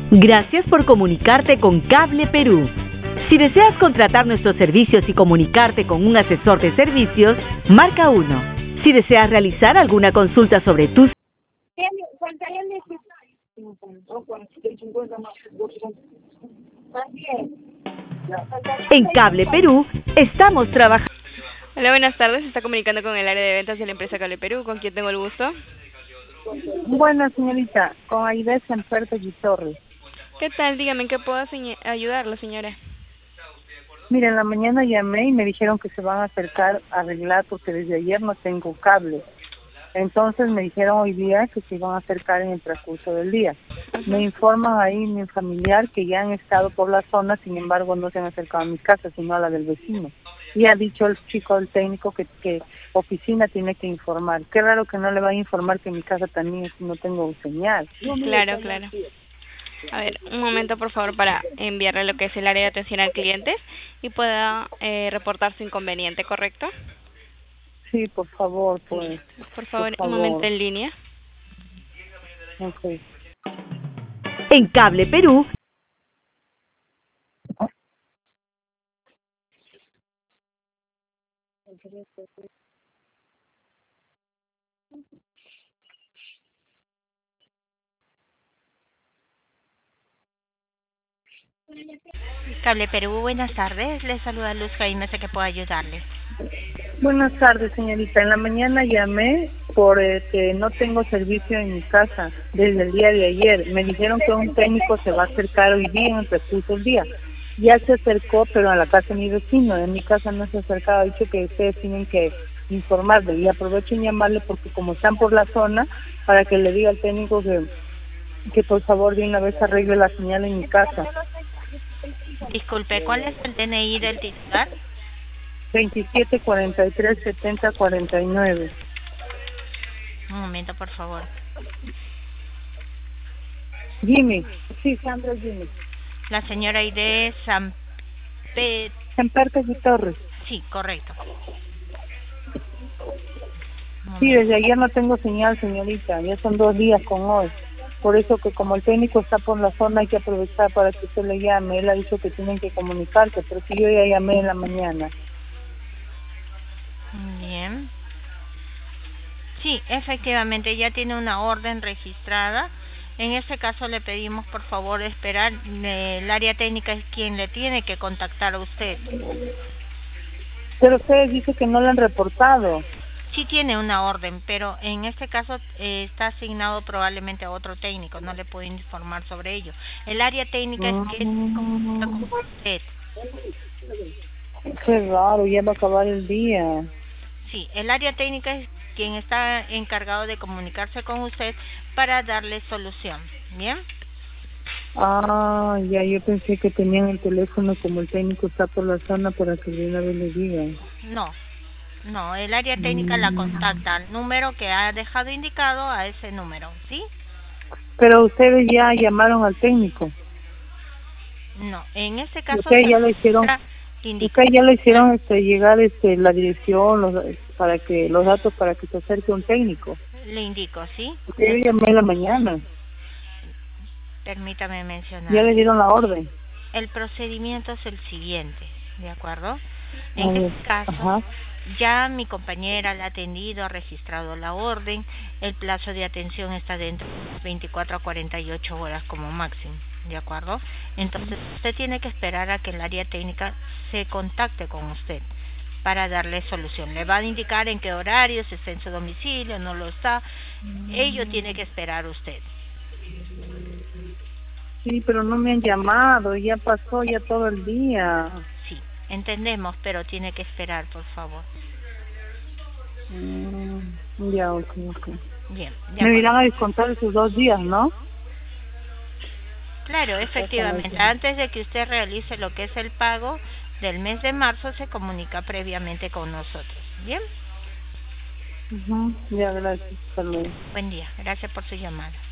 Gracias por comunicarte con Cable Perú. Si deseas contratar nuestros servicios y comunicarte con un asesor de servicios, marca 1. Si deseas realizar alguna consulta sobre tus... En Cable Perú estamos trabajando. Hola, buenas tardes. Se está comunicando con el área de ventas de la empresa Cable Perú. ¿Con quién tengo el gusto? Buena señorita, con Aide Semperto Torres. ¿Qué tal? Dígame, ¿en qué puedo ayudarla, señora? Mira, en la mañana llamé y me dijeron que se van a acercar a arreglar porque desde ayer no tengo cable. Entonces me dijeron hoy día que se iban a acercar en el transcurso del día. Me informan ahí mi familiar que ya han estado por la zona, sin embargo no se han acercado a mi casa, sino a la del vecino. Y ha dicho el chico, el técnico, que oficina tiene que informar. Qué raro que no le va a informar que en mi casa también no tengo señal. Claro, claro. A ver, un momento por favor para enviarle lo que es el área de atención al cliente y pueda reportar su inconveniente, ¿correcto? Sí, por favor, pues. Por favor, un momento en línea. Okay. En Cable Perú. Cable Perú, buenas tardes. Les saluda Luz Jaime, sé que puedo ayudarles. Buenas tardes, señorita. En la mañana llamé por que no tengo servicio en mi casa desde el día de ayer. Me dijeron que un técnico se va a acercar hoy día en el transcurso del día. Ya se acercó, pero a la casa de mi vecino. En mi casa no se ha acercado. Ha dicho que ustedes tienen que informarle. Y aprovecho en llamarle porque como están por la zona, para que le diga al técnico que por favor de una vez arregle la señal en mi casa. Disculpe, ¿cuál es el DNI del titular? 27437049. Un momento, por favor. Jimmy. Sí, Sandra Jimmy. La señora Aide Semperto Torres. Sí, correcto. Sí, desde ayer no tengo señal, señorita. Ya son 2 días con hoy. Por eso que como el técnico está por la zona hay que aprovechar para que usted le llame. Él ha dicho que tienen que comunicarse, pero si yo ya llamé en la mañana. Bien. Sí, efectivamente, ya tiene una orden registrada. En este caso le pedimos por favor esperar. El área técnica es quien le tiene que contactar a usted. Pero ustedes dicen que no lo han reportado. Sí tiene una orden, pero en este caso está asignado probablemente a otro técnico, no le puedo informar sobre ello. El área técnica es quien comunica con usted. Qué raro, ya va a acabar el día. Sí, el área técnica es quien está encargado de comunicarse con usted para darle solución, ¿bien? Ah, ya, yo pensé que tenían el teléfono como el técnico está por la zona para que de una vez le digan. No, el área técnica la contacta al número que ha dejado indicado a ese número, ¿sí? Pero ustedes ya llamaron al técnico. No, en este caso ustedes ya le hicieron llegar la dirección, para que los datos para que se acerque un técnico. Le indico, ¿sí? Porque yo llamé en la mañana. Permítame mencionar. Ya le dieron la orden. El procedimiento es el siguiente, ¿de acuerdo? En este caso, ajá, ya mi compañera la ha atendido, ha registrado la orden, el plazo de atención está dentro de 24 a 48 horas como máximo, ¿de acuerdo? Entonces usted tiene que esperar a que el área técnica se contacte con usted para darle solución. Le va a indicar en qué horario, si está en su domicilio, no lo está. Ello tiene que esperar usted. Sí, pero no me han llamado, ya pasó ya todo el día. Sí, entendemos, pero tiene que esperar, por favor. Ya, ok. Bien. Me irán a descontar esos 2 días, ¿no? Claro, efectivamente. Antes de que usted realice lo que es el pago del mes de marzo, se comunica previamente con nosotros. ¿Bien? Ya, gracias. Hasta luego. Buen día. Gracias por su llamada.